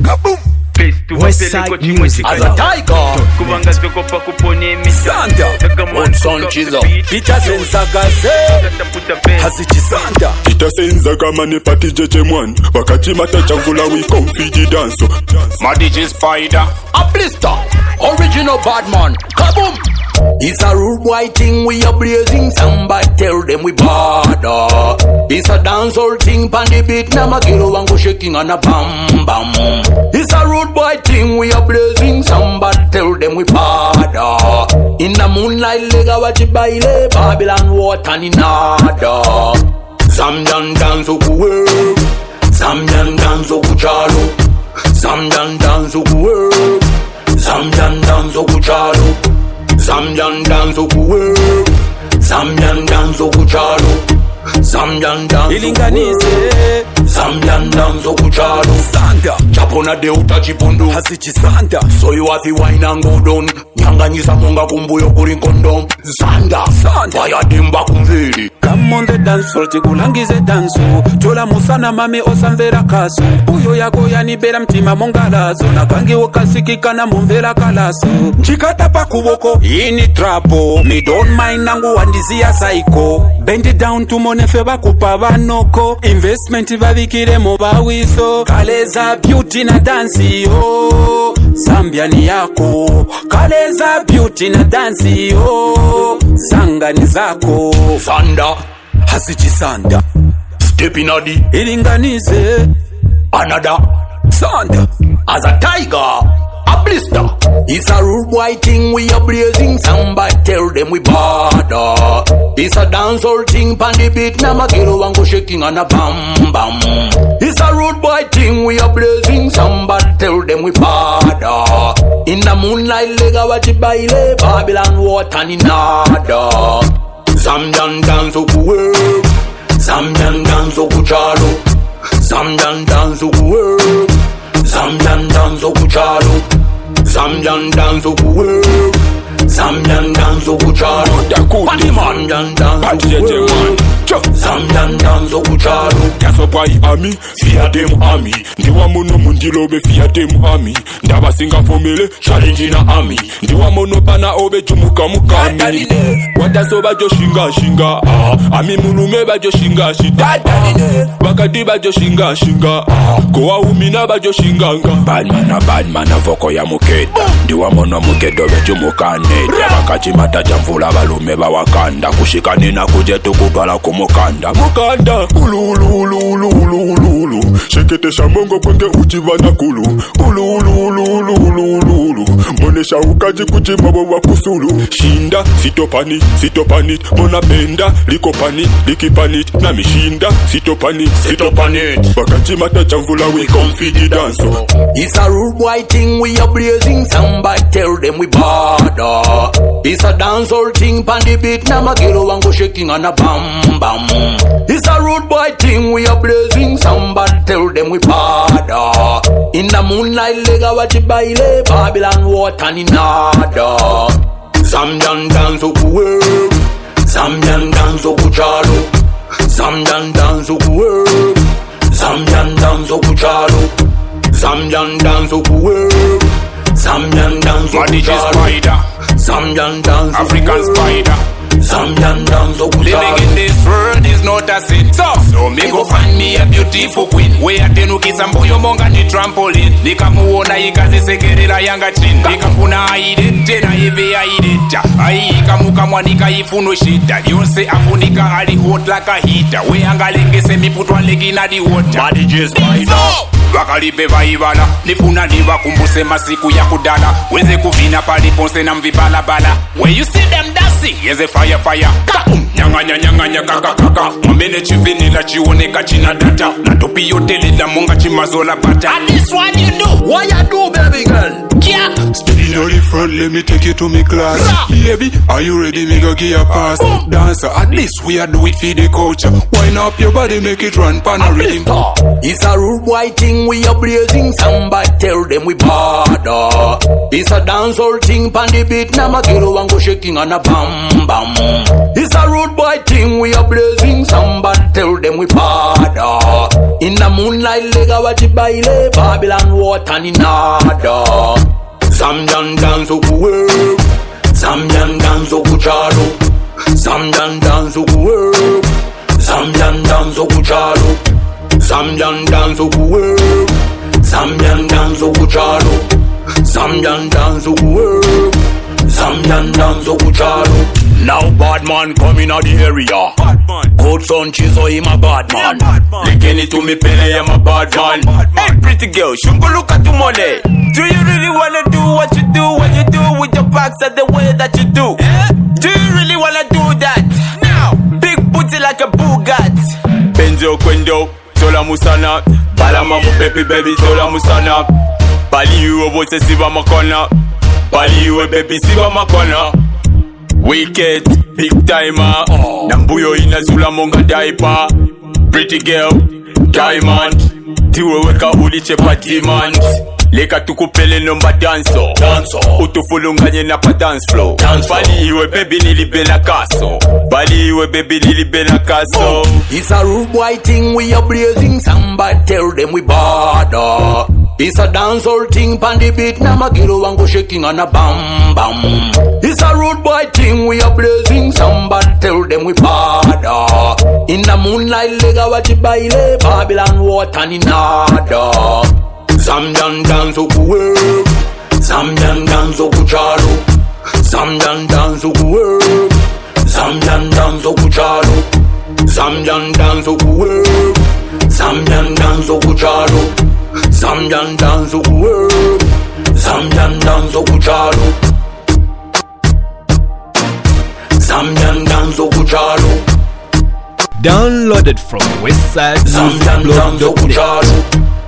Kaboom. Westside Music as a tiger. Santa One son chizo Peter Sensagaze Hasichi Peter Sensagama ne pati jeje mwan wakati mata chamvula we confidi dance Madiji Spider a blister original bad man Kaboom. It's a rude boy thing we are blazing. Somebody tell them we bad. It's a dancehall thing pan the beat. Now my girl and go shaking on a bam bam. It's a rude boy thing we are blazing. Somebody tell them we bad. In the moonlight lega watch it baile. Babylon water ni nada. Zamjan dance okuwe. Zamjan dance okuchalo. Zamjan dance okuwe. Zamjan dance okuchalo. Zamjan dance okuwe. Zamjan dance okuchalo. Zamjan dance ilinganize. Zamjan dance okuchalo. Santa Chapona de utachipundu Hasichi Santa. So you have to wine and go down. Nyanganyisa munga kumbuyo kuri kondom. Santa Fire dimba kumviri. Come on the dance floor tikulangize dansu. Chola musana mami osamvera kasu. Uyo yako yanibera mtima mongalazo. Nakangi wakasikika na mumvera kalasu. Chikata pa kuboko ini trapo. Me don't mind nangu wandizia psycho. Bend it down to monefe bakupa vanoko. Investment vavikire mobawiso. Kaleza beauty na dansi yo. Zambia ni yako. Kaleza beauty na dansi yo. Zanga ni zako. Sanda Hasichi Santa Step in adi ilinganize. Another Santa as a tiger a blister. It's a rude boy thing we are blazing. Somebody tell them we bad. It's a dancehall thing pan the beat. Now my girl and go shaking on a bam bam. It's a rude boy thing we are blazing. Somebody tell them we bad. In the moonlight lega watch it baile. Babylon water ni nada. Zamjan dance okuwe. Zamjan dance okuchalo. Zamjan dance okuwe. Zamjan dance okuchalo. Zamjan dance okuwe. Zamjan dance okuchalo. Paniman dance okuwe. Zamjan dance okuchalo. Kasopai ami fear them ami ndiwa mono mundilobe fear them ami ndaba singa formele challenge na ami ndiwa mono bana obe jumuka mukami wadasoba jo shinga ami mulume ba jo shinga wakati ba jo shinga kowa umina ba jo shinganga bad man voko ya mukeda ndiwa mono mukedo be jumukane wakati mata jamvula balume ba wakanda kushikane na kujetu kutwala kumukanda ululu shekete shamongo kwenge uchivana kulu ululu monesha ukaji kuchimabo wa kusulu shinda sitopani mona benda likopani likipanit na mishinda sitopani wakati mata chamvula we confidi dance. It's a rude boy thing we are blazing. Somebody tell them we bad. It's a dancehall thing pan the beat. Now my girl and go shaking on a bam bam. It's a rude boy thing we are blazing. Somebody tell them we bad. In the moonlight lega watch it baile. Babylon water ni nada. Zamjan dance okuwe. Zamjan dance okuchalo. Zamjan dance okuwe. Zamjan dance okuchalo. Zamjan dance okuwe. Zamjan dance okuchalo. Zamjan dance African spider. Zamjan dance okuchalo. Living in this world is not a sin. So me go find me a beautiful queen. We atenukisa mbuyo monga ni trampoline. Nikamuona ikazisekerera yanga chin. Nikafuna aide tena hivi aide cha. Ikamuka mwanika ifuno shida. Yonse afunika ali hot like a heater. We angalengese miputwa legi na di water. Madiji Spider wakalibe vaibala nifuna niwakumbuse masiku ya kudala weze kuvina paliponse na mvibalabala. When you see them dancing yeze fire nyanganya kaka mwambene chivinila chioneka china data na topi yote lila monga chimazola bata. And this one you do, what you do baby girl? Speed on the front, let me take you to me class. Baby, are you ready? Me go give you a pass. Dancer, at least we are do it for the culture. Wind up your body, make it run pan a rhythm. It's a rude boy thing, we are blazing. Somebody tell them we bother. It's a dancehall thing, pan the beat. Now my girl and go shaking on a bam bam. It's a rude boy thing, we are blazing. Somebody tell them we bother. In the moonlight, lega wachi baile. Babylon water ni nada. Zambian dance okuwe, Zambian dance okuchalo, Zambian dance okuwe, Zambian dance okuchalo, Zambian dance okuwe, Zambian dance okuchalo, Zambian dance okuwe, Zambian dance okuchalo. Now bad man coming out the area. Good son chiso him a bad man. Licking it to me pele I'm a bad man. Hey pretty girl, shungo look at you money. Do you really wanna do what you do when you do with your backs at the way that you do? Do you really wanna do that? Now, big booty like a Bugatti. Benzo Kwendo, Tola Musana. Balama mu pepi baby, Tola Musana. Bali you vote siva makona. Bali you baby siva makona. Wicked, big timer. Nambuyo inazula monga diaper. Pretty girl, diamond. Tiwe weka ulichepa demand. Leka tukupele nomba danso. Utufulunganye na pa dance flow. Bali iwe baby nilibena kaso. Bali iwe baby nilibena kaso. It's a rude boy thing we are blazing. Somebody tell them we bother. It's a dancehall thing pan the beat. Now my girl and go shaking on a bam bam. It's a rude boy thing we are blazing. Somebody tell them we bother. In the moonlight lega wachi baile. Babylon water ni nada. Zambian dance okuwe, Zambian dance okuchalo, Zambian dance okuwe, Zambian dance okuchalo, Zambian dance okuwe, Zambian dance okuchalo, Zambian dance okuwe, Zambian dance okuchalo, Zambian dance okuchalo. Downloaded from Zambian dance westsidemusicblog.net. okuchalo.